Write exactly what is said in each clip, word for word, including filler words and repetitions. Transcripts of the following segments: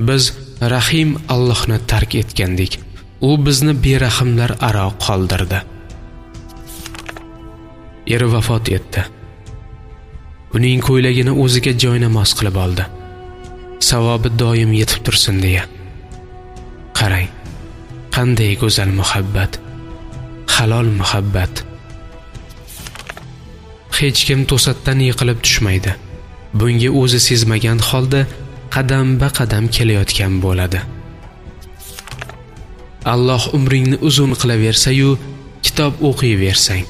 Biz rahim Allohni tark etgandik. U bizni berahimlar aro qoldirdi. Eri vafot etdi. Uning ko'ylagini o'ziga joynamoz qilib oldi. Savobi doim yetib tursin deya. Qarang, qanday go'zal muhabbat, halol muhabbat. Hech kim to'satdan yiqilib tushmaydi. Bunga o'zi sezmagan holda qadam-ba-qadam kelayotgan bo'ladi. Alloh umringni uzun qilaversa-yu, kitob o'qiyversang,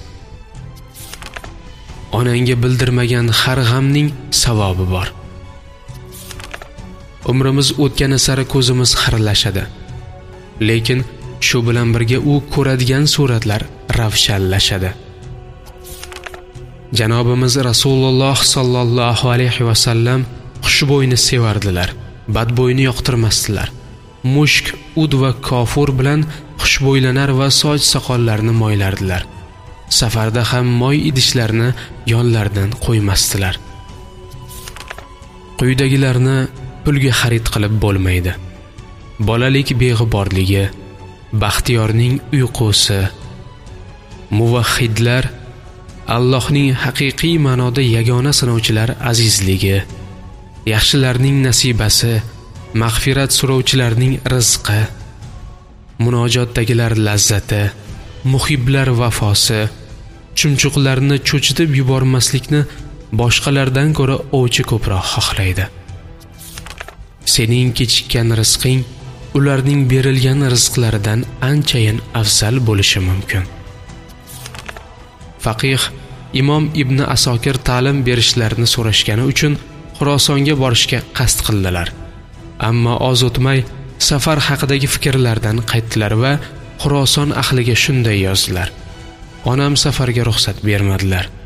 onangga bildirmagan har g'amning savobi bor. Umrimiz o'tgani sari ko'zimiz xirlashadi. Lekin shu bilan birga u ko'radigan suratlar ravshanlashadi. Janobimiz Rasululloh sallallohu alayhi va sallam xushbo'yni sevardilar, badbo'yni yoqtirmasdilar. Mushk, ud va kofur bilan xushbo'ylanar va soch soqollarni moylardilar. Safarda ham moy idishlarni yonlaridan qo'ymasdilar. Quyidagilarni pulga xarid qilib bo'lmaydi. Bolalik beg'uborligi, baxtiyorning uyqusi, muvahhidlar, Allohning haqiqiy ma'noda yagona sinovchilar azizligi, yaxshilarning nasibasi, mag'firat so'rovchilarning rizqi, munojotdagilar lazzati, muhiblar vafosi, chumchuqlarni cho'chitib yubormaslikni boshqalardan ko'ra ovchi ko'proq xohlaydi. Sening kechikkan rizqing ularning berilgan rizqlaridan anchayin afzal bo'lishi mumkin. Faqih Imom Ibn Asokir ta'lim berishlarini so'rashgani uchun Xurosonga borishga qasd qildilar. Ammo oz o'tmay safar haqidagi fikrlardan qaytdilar va Xuroson ahliga shunday yozdilar: Onam safarga ruxsat bermadilar.